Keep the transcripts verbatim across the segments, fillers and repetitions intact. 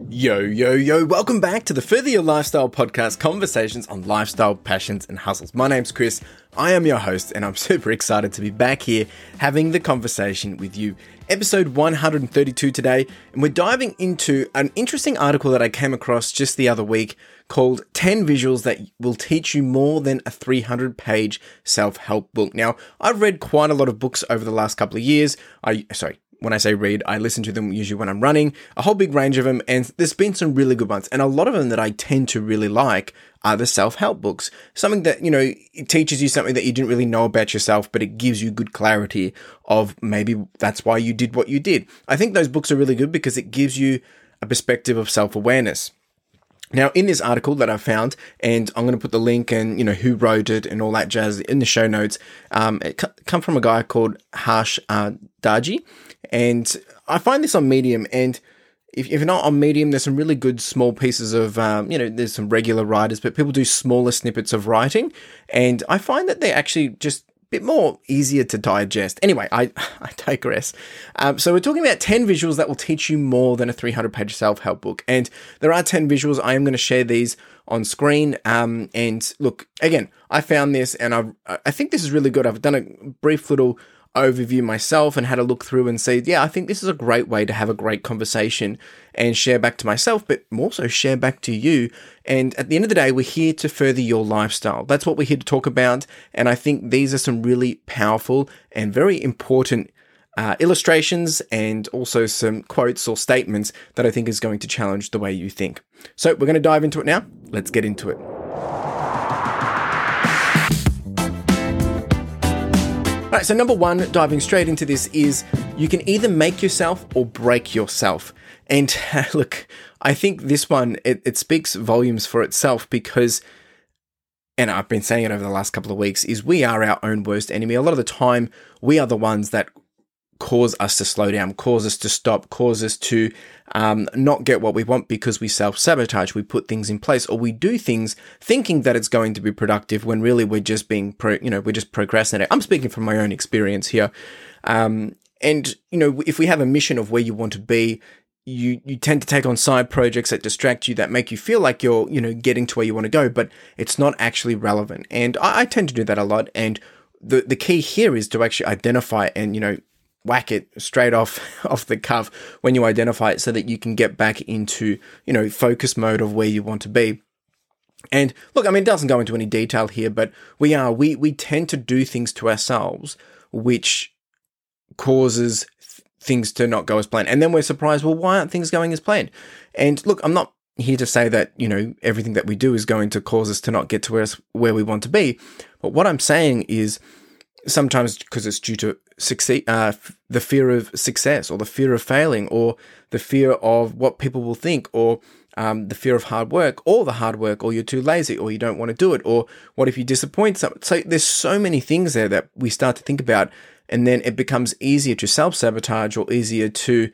Yo, yo, yo, welcome back to the Further Your Lifestyle podcast, conversations on lifestyle, passions, and hustles. My name's Chris, I am your host, and I'm super excited to be back here having the conversation with you. Episode one hundred thirty-two today, and we're diving into an interesting article that I came across just the other week called ten Visuals That Will Teach You More Than a three hundred page Self-Help Book. Now, I've read quite a lot of books over the last couple of years. I, sorry, When I say read, I listen to them usually when I'm running, a whole big range of them, and there's been some really good ones. And a lot of them that I tend to really like are the self-help books. Something that, you know, it teaches you something that you didn't really know about yourself, but it gives you good clarity of maybe that's why you did what you did. I think those books are really good because it gives you a perspective of self-awareness. Now, in this article that I found, and I'm going to put the link and, you know, who wrote it and all that jazz in the show notes, um, it c- come from a guy called Harsh uh, Darji. And I find this on Medium, and if, if you're not on Medium, there's some really good small pieces of, um, you know, there's some regular writers, but people do smaller snippets of writing, and I find that they're actually just a bit more easier to digest. Anyway, I, I digress. Um, so we're talking about ten visuals that will teach you more than a three hundred page self-help book, and there are ten visuals. I am going to share these on screen. Um, and look, again, I found this, and I I think this is really good. I've done a brief little overview myself and had a look through and say, yeah, I think this is a great way to have a great conversation and share back to myself, but also share back to you. And at the end of the day, we're here to further your lifestyle. That's what we're here to talk about. And I think these are some really powerful and very important uh, illustrations and also some quotes or statements that I think is going to challenge the way you think. So we're going to dive into it now. Let's get into it. All right, so number one, diving straight into this, is you can either make yourself or break yourself. And look, I think this one, it, it speaks volumes for itself because, and I've been saying it over the last couple of weeks, is we are our own worst enemy. A lot of the time, we are the ones that cause us to slow down, cause us to stop, cause us to um, not get what we want because we self-sabotage. We put things in place, or we do things thinking that it's going to be productive when really we're just being, pro, you know, we're just procrastinating. I'm speaking from my own experience here. Um, and, you know, if we have a mission of where you want to be, you, you tend to take on side projects that distract you, that make you feel like you're, you know, getting to where you want to go, but it's not actually relevant. And I, I tend to do that a lot. And the, the key here is to actually identify and, you know, whack it straight off off the cuff when you identify it so that you can get back into, you know, focus mode of where you want to be. And look, I mean, it doesn't go into any detail here, but we are, we, we tend to do things to ourselves, which causes th- things to not go as planned. And then we're surprised, well, why aren't things going as planned? And look, I'm not here to say that, you know, everything that we do is going to cause us to not get to where, where we want to be. But what I'm saying is, sometimes because it's due to succeed, uh, the fear of success, or the fear of failing, or the fear of what people will think, or um, the fear of hard work, or the hard work, or you're too lazy, or you don't want to do it, or what if you disappoint someone? So there's so many things there that we start to think about, and then it becomes easier to self-sabotage or easier to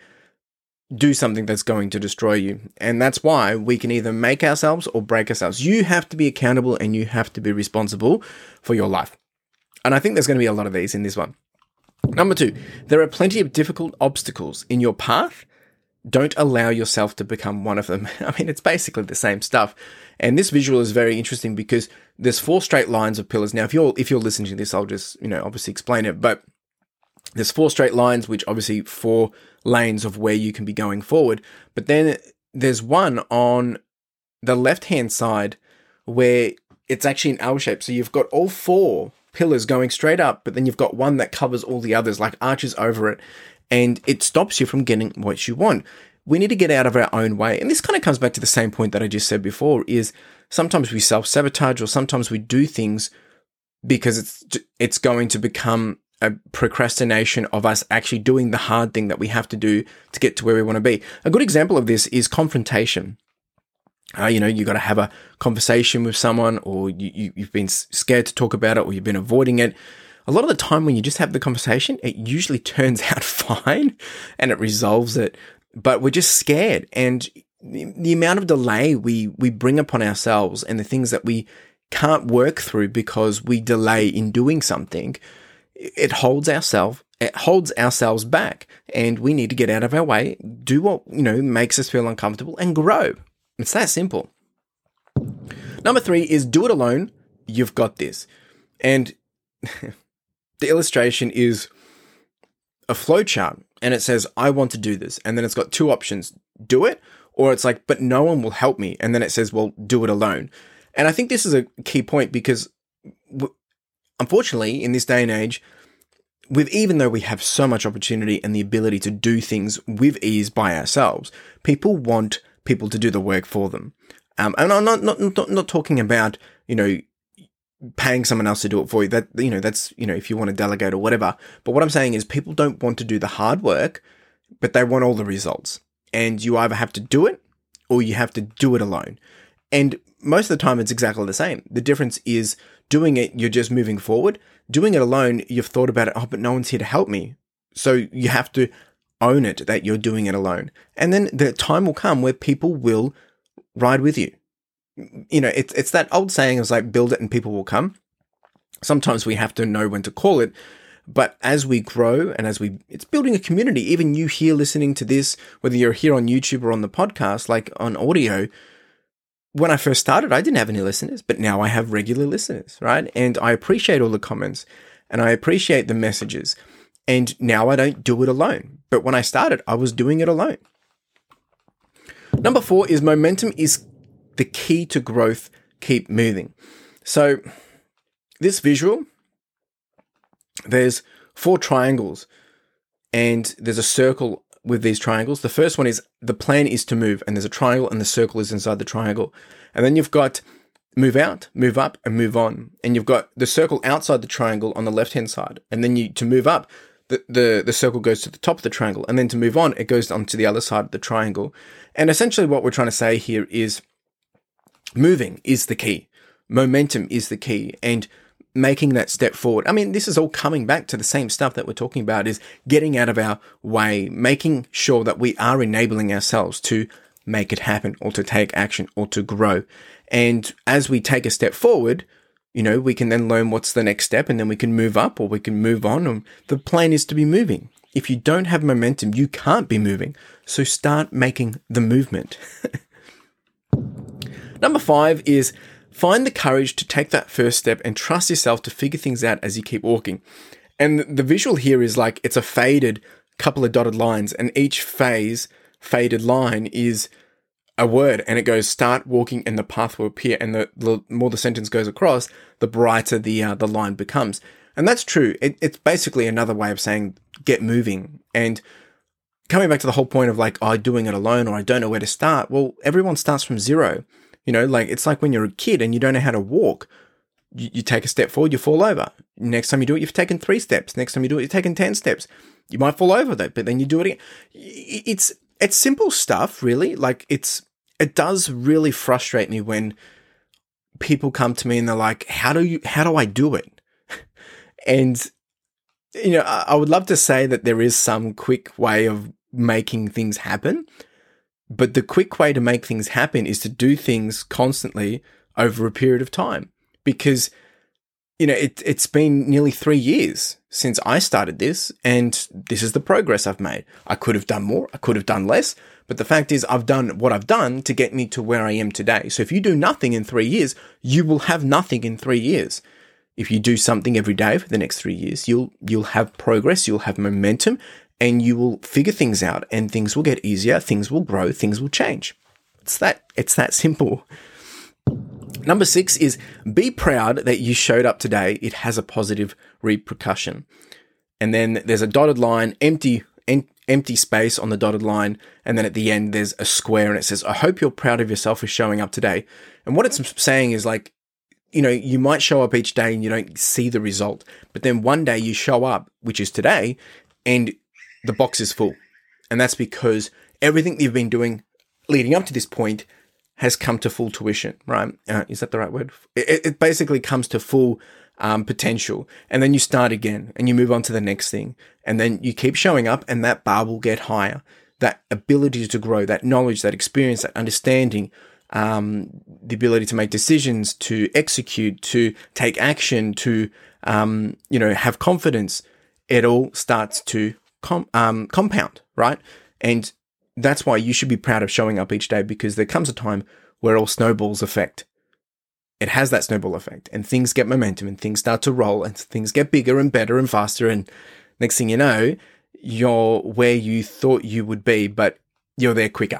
do something that's going to destroy you. And that's why we can either make ourselves or break ourselves. You have to be accountable and you have to be responsible for your life. And I think there's going to be a lot of these in this one. Number two, there are plenty of difficult obstacles in your path. Don't allow yourself to become one of them. I mean, it's basically the same stuff. And this visual is very interesting because there's four straight lines of pillars. Now, if you're if you're listening to this, I'll just, you know, obviously explain it. But there's four straight lines, which obviously four lanes of where you can be going forward. But then there's one on the left-hand side where it's actually an L shape. So you've got all four pillars going straight up, but then you've got one that covers all the others, like arches over it, and it stops you from getting what you want. We need to get out of our own way. And this kind of comes back to the same point that I just said before, is sometimes we self-sabotage, or sometimes we do things because it's it's going to become a procrastination of us actually doing the hard thing that we have to do to get to where we want to be. A good example of this is confrontation. Uh, you know, you got to have a conversation with someone, or you, you, you've been scared to talk about it, or you've been avoiding it. A lot of the time when you just have the conversation, it usually turns out fine and it resolves it, but we're just scared. And the, the amount of delay we, we bring upon ourselves, and the things that we can't work through because we delay in doing something, it holds ourselves, it holds ourselves back, and we need to get out of our way, do what, you know, makes us feel uncomfortable, and grow. It's that simple. Number three is do it alone. You've got this. And the illustration is a flowchart, and it says, I want to do this. And then it's got two options, do it, or it's like, but no one will help me. And then it says, well, do it alone. And I think this is a key point because w- unfortunately, in this day and age, with even though we have so much opportunity and the ability to do things with ease by ourselves, people want people to do the work for them. Um, and I'm not, not, not, not talking about, you know, paying someone else to do it for you. That, you know, that's, you know, if you want to delegate or whatever. But what I'm saying is people don't want to do the hard work, but they want all the results. And you either have to do it or you have to do it alone. And most of the time it's exactly the same. The difference is doing it, you're just moving forward. Doing it alone, you've thought about it, oh, but no one's here to help me. So you have to own it that you're doing it alone. And then the time will come where people will ride with you. You know, it's it's that old saying is like, build it and people will come. Sometimes we have to know when to call it. But as we grow and as we, it's building a community. Even you here listening to this, whether you're here on YouTube or on the podcast, like on audio, when I first started, I didn't have any listeners, but now I have regular listeners, right? And I appreciate all the comments and I appreciate the messages. And now I don't do it alone. But when I started, I was doing it alone. Number four is momentum is the key to growth. Keep moving. So this visual, there's four triangles and there's a circle with these triangles. The first one is the plan is to move, and there's a triangle and the circle is inside the triangle. And then you've got move out, move up, and move on. And you've got the circle outside the triangle on the left-hand side. And then you to move up, the, the, the circle goes to the top of the triangle. And then to move on, it goes onto the other side of the triangle. And essentially what we're trying to say here is moving is the key. Momentum is the key. And making that step forward. I mean, this is all coming back to the same stuff that we're talking about, is getting out of our way, making sure that we are enabling ourselves to make it happen or to take action or to grow. And as we take a step forward, you know, we can then learn what's the next step, and then we can move up or we can move on. And the plan is to be moving. If you don't have momentum, you can't be moving. So start making the movement. Number five is find the courage to take that first step and trust yourself to figure things out as you keep walking. And the visual here is like it's a faded couple of dotted lines, and each phase, faded line is a word, and it goes start walking and the path will appear. And the, the more the sentence goes across, the brighter the uh, the line becomes. And that's true. It, it's basically another way of saying get moving. And coming back to the whole point of like, oh, doing it alone or I don't know where to start. Well, everyone starts from zero. You know, like it's like when you're a kid and you don't know how to walk. You, you take a step forward, you fall over. Next time you do it, you've taken three steps. Next time you do it, you've taken ten steps. You might fall over though, but then you do it again. It's it's simple stuff, really. Like it's it does really frustrate me when people come to me and they're like, "How do you? How do I do it?" And you know, I, I would love to say that there is some quick way of making things happen. But the quick way to make things happen is to do things constantly over a period of time. Because, you know, it, it's been nearly three years since I started this, and this is the progress I've made. I could have done more, I could have done less, but the fact is I've done what I've done to get me to where I am today. So if you do nothing in three years, you will have nothing in three years. If you do something every day for the next three years, you'll you'll have progress, you'll have momentum, and you will figure things out, and things will get easier, things will grow, things will change. It's that, it's that simple. Number six is be proud that you showed up today. It has a positive repercussion. And then there's a dotted line, empty, em- empty space on the dotted line. And then at the end, there's a square and it says, I hope you're proud of yourself for showing up today. And what it's saying is like, you know, you might show up each day and you don't see the result, but then one day you show up, which is today, and the box is full. And that's because everything you've been doing leading up to this point has come to full tuition, right? Uh, is that the right word? It, it basically comes to full um, potential. And then you start again and you move on to the next thing. And then you keep showing up and that bar will get higher. That ability to grow, that knowledge, that experience, that understanding um, the ability to make decisions, to execute, to take action, to, um, you know, have confidence, it all starts to com- um, compound, right? And that's why you should be proud of showing up each day, because there comes a time where all snowballs effect. It has that snowball effect, and things get momentum, and things start to roll, and things get bigger and better and faster. And next thing you know, you're where you thought you would be, but you're there quicker.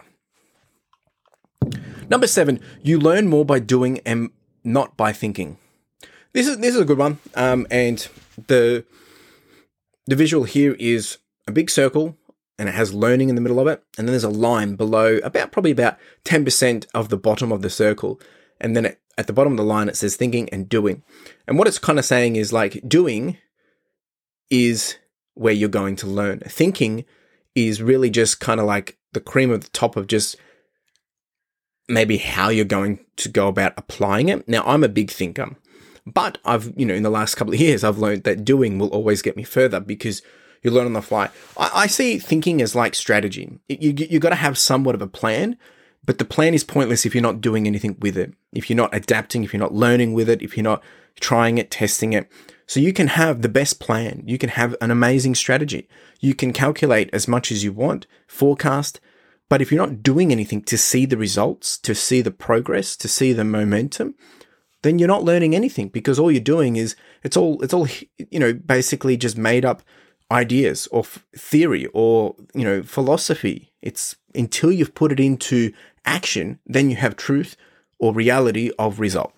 Number seven, you learn more by doing and not by thinking. This is this is a good one. Um, and the the visual here is a big circle, and it has learning in the middle of it. And then there's a line below, about probably about ten percent of the bottom of the circle. And then it, at the bottom of the line, it says thinking and doing. And what it's kind of saying is, like, doing is where you're going to learn. Thinking is really just kind of like the cream of the top of just maybe how you're going to go about applying it. Now, I'm a big thinker, but I've, you know, in the last couple of years, I've learned that doing will always get me further, because you learn on the fly. I, I see thinking as like strategy. You, you, you got to have somewhat of a plan, but the plan is pointless if you're not doing anything with it, if you're not adapting, if you're not learning with it, if you're not trying it, testing it. So you can have the best plan. You can have an amazing strategy. You can calculate as much as you want, forecast, but if you're not doing anything to see the results, to see the progress, to see the momentum, then you're not learning anything, because all you're doing is, it's all, it's all, you know, basically just made up ideas or f- theory or, you know, philosophy. It's until you've put it into action, then you have truth or reality of result.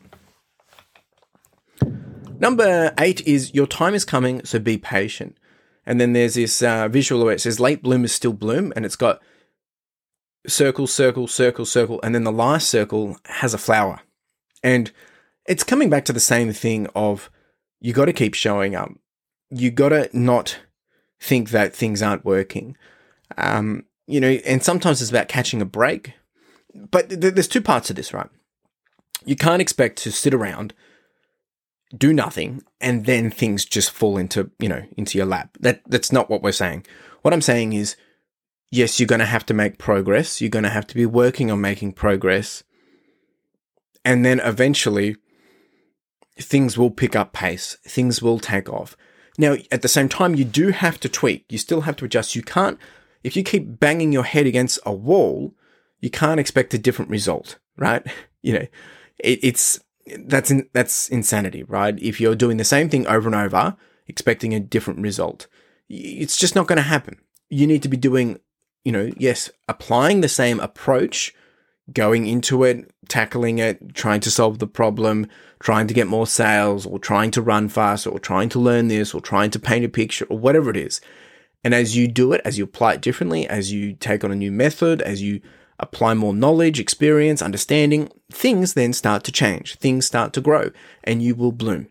Number eight is your time is coming, so be patient. And then there's this uh, visual where it says late bloomers still bloom, and it's got circle, circle, circle, circle, and then the last circle has a flower. And it's coming back to the same thing of, you got to keep showing up. You got to not think that things aren't working. Um, you know, and sometimes it's about catching a break. But th- there's two parts to this, right? You can't expect to sit around, do nothing, and then things just fall into, you know, into your lap. That that's not what we're saying. What I'm saying is, yes, you're going to have to make progress. You're going to have to be working on making progress. And then eventually things will pick up pace. Things will take off. Now, at the same time, you do have to tweak. You still have to adjust. You can't, if you keep banging your head against a wall, you can't expect a different result, right? You know, it, it's, that's, in, that's insanity, right? If you're doing the same thing over and over, expecting a different result, it's just not going to happen. You need to be doing, you know, yes, applying the same approach, going into it, tackling it, trying to solve the problem, trying to get more sales, or trying to run faster, or trying to learn this, or trying to paint a picture, or whatever it is. And as you do it, as you apply it differently, as you take on a new method, as you apply more knowledge, experience, understanding, things then start to change. Things start to grow, and you will bloom.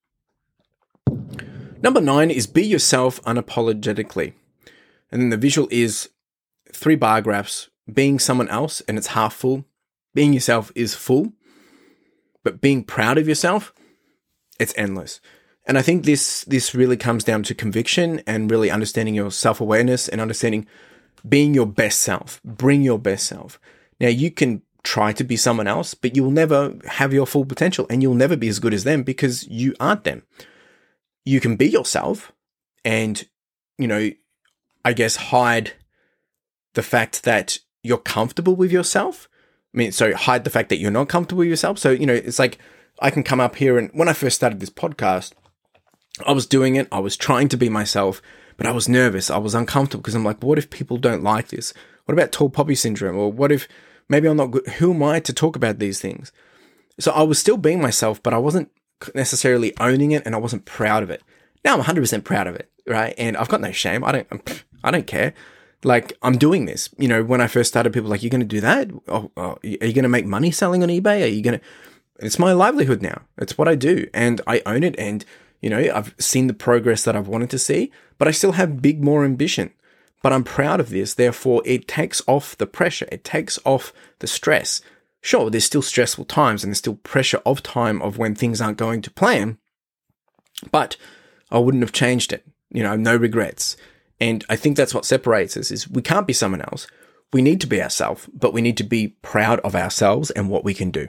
Number nine is be yourself unapologetically. And then the visual is three bar graphs. Being someone else, and it's half full. Being yourself is full. But being proud of yourself, it's endless. And I think this this really comes down to conviction and really understanding your self-awareness and understanding being your best self. Bring your best self. Now, you can try to be someone else, but you will never have your full potential, and you'll never be as good as them because you aren't them. You can be yourself and, you know, I guess hide the fact that you're comfortable with yourself. I mean, so hide the fact that you're not comfortable with yourself. So, you know, it's like I can come up here, and when I first started this podcast, I was doing it. I was trying to be myself, but I was nervous. I was uncomfortable because I'm like, what if people don't like this? What about tall poppy syndrome? Or what if maybe I'm not good? Who am I to talk about these things? So I was still being myself, but I wasn't necessarily owning it, and I wasn't proud of it. Now I'm one hundred percent proud of it, right? And I've got no shame. I don't, I don't care. Like, I'm doing this. You know, when I first started, people were like, you're going to do that? Oh, oh, are you going to make money selling on eBay? Are you going to... It's my livelihood now. It's what I do. And I own it. And, you know, I've seen the progress that I've wanted to see, but I still have big, more ambition. But I'm proud of this. Therefore, it takes off the pressure. It takes off the stress. Sure, there's still stressful times, and there's still pressure of time of when things aren't going to plan, but I wouldn't have changed it. You know, no regrets. And I think that's what separates us, is we can't be someone else. we need to be ourselves, but we need to be proud of ourselves and what we can do.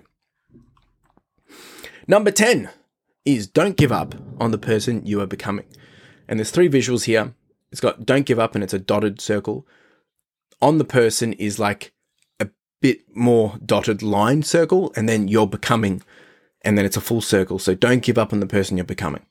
Number ten is don't give up on the person you are becoming. And there's three visuals here. It's got don't give up and it's a dotted circle. On the person is like a bit more dotted line circle, and then you're becoming, and then it's a full circle. So don't give up on the person you're becoming.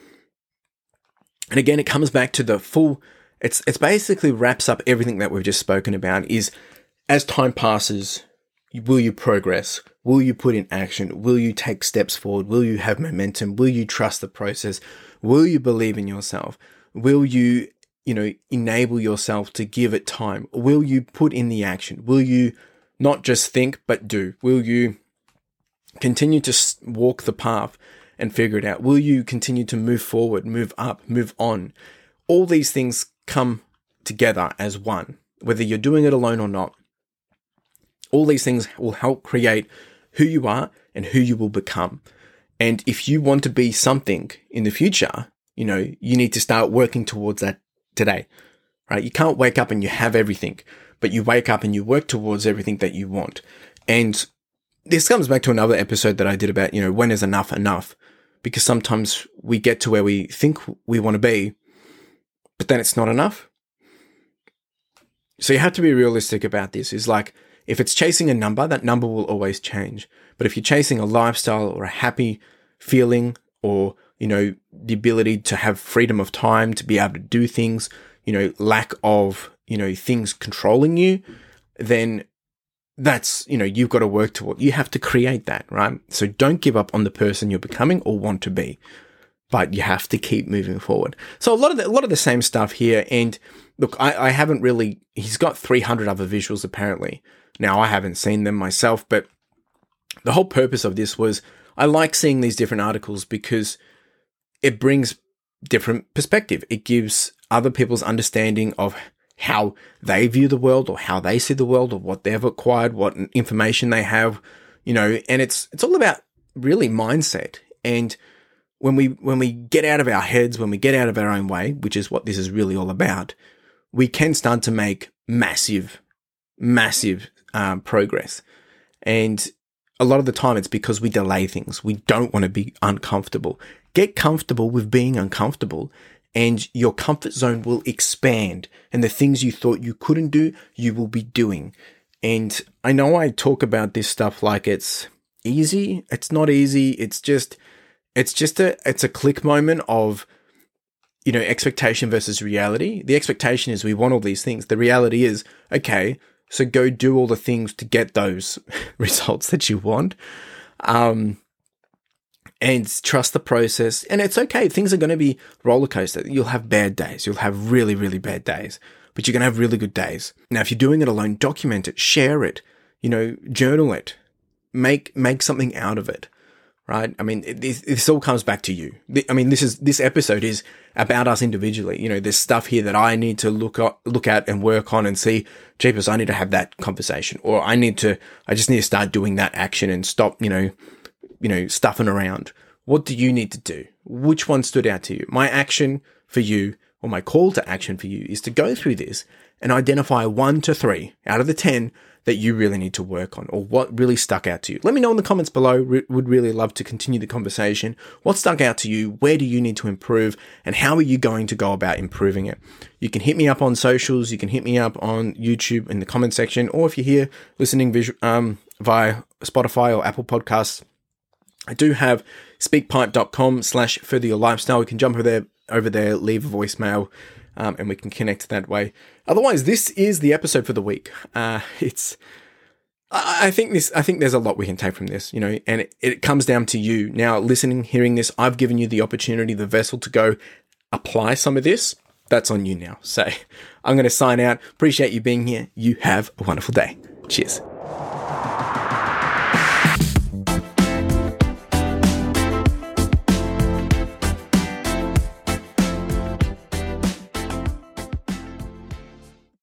And again, it comes back to the full, it's it's basically wraps up everything that we've just spoken about is as time passes, will you progress? Will you put in action? Will you take steps forward? Will you have momentum? Will you trust the process? Will you believe in yourself? Will you, you know, enable yourself to give it time? Will you put in the action? Will you not just think, but do? Will you continue to walk the path and figure it out? Will you continue to move forward, move up, move on? All these things come together as one, whether you're doing it alone or not. All these things will help create who you are and who you will become. And if you want to be something in the future, you know, you need to start working towards that today, right? You can't wake up and you have everything, but you wake up and you work towards everything that you want. And this comes back to another episode that I did about, you know, when is enough enough? Because sometimes we get to where we think we want to be, but then it's not enough. So you have to be realistic about this. Is like, if it's chasing a number, that number will always change. But if you're chasing a lifestyle or a happy feeling, or, you know, the ability to have freedom of time, to be able to do things, you know, lack of, you know, things controlling you, then that's, you know, you've got to work toward, you have to create that, right? So don't give up on the person you're becoming or want to be, but you have to keep moving forward. So a lot of the, a lot of the same stuff here. And look, I, I haven't really, he's got three hundred other visuals apparently. Now I haven't seen them myself, but the whole purpose of this was I like seeing these different articles because it brings different perspective. It gives other people's understanding of how they view the world or how they see the world or what they've acquired, what information they have, you know, and it's, it's all about really mindset. And when we, when we get out of our heads, when we get out of our own way, which is what this is really all about, we can start to make massive, massive um, progress. And a lot of the time it's because we delay things. We don't want to be uncomfortable. Get comfortable with being uncomfortable, and your comfort zone will expand, and the things you thought you couldn't do, you will be doing. And I know I talk about this stuff like it's easy. It's not easy. It's just, it's just a, it's a click moment of, you know, expectation versus reality. The expectation is we want all these things. The reality is, okay, so go do all the things to get those results that you want. Um, and trust the process. And it's okay. Things are going to be roller coaster. You'll have bad days. You'll have really, really bad days, but you're going to have really good days. Now, if you're doing it alone, document it, share it, you know, journal it, make, make something out of it. Right? I mean, it, this, this all comes back to you. I mean, this is, this episode is about us individually. You know, there's stuff here that I need to look at, look at and work on and see, jeepers, I need to have that conversation, or I need to, I just need to start doing that action and stop, you know, you know, stuffing around. What do you need to do? Which one stood out to you? My action for you, or my call to action for you, is to go through this and identify one to three out of the ten that you really need to work on, or what really stuck out to you. Let me know in the comments below. Re- would really love to continue the conversation. What stuck out to you? Where do you need to improve? And how are you going to go about improving it? You can hit me up on socials. You can hit me up on YouTube in the comment section, or if you're here listening visual, um, via Spotify or Apple Podcasts, I do have speakpipe.com slash further your lifestyle. You can jump over there, over there, leave a voicemail, Um, and we can connect that way. Otherwise, this is the episode for the week. Uh, it's, I, I think this, I think there's a lot we can take from this, you know, and it, it comes down to you now listening, hearing this. I've given you the opportunity, the vessel to go apply some of this. That's on you now. So I'm going to sign out. Appreciate you being here. You have a wonderful day. Cheers.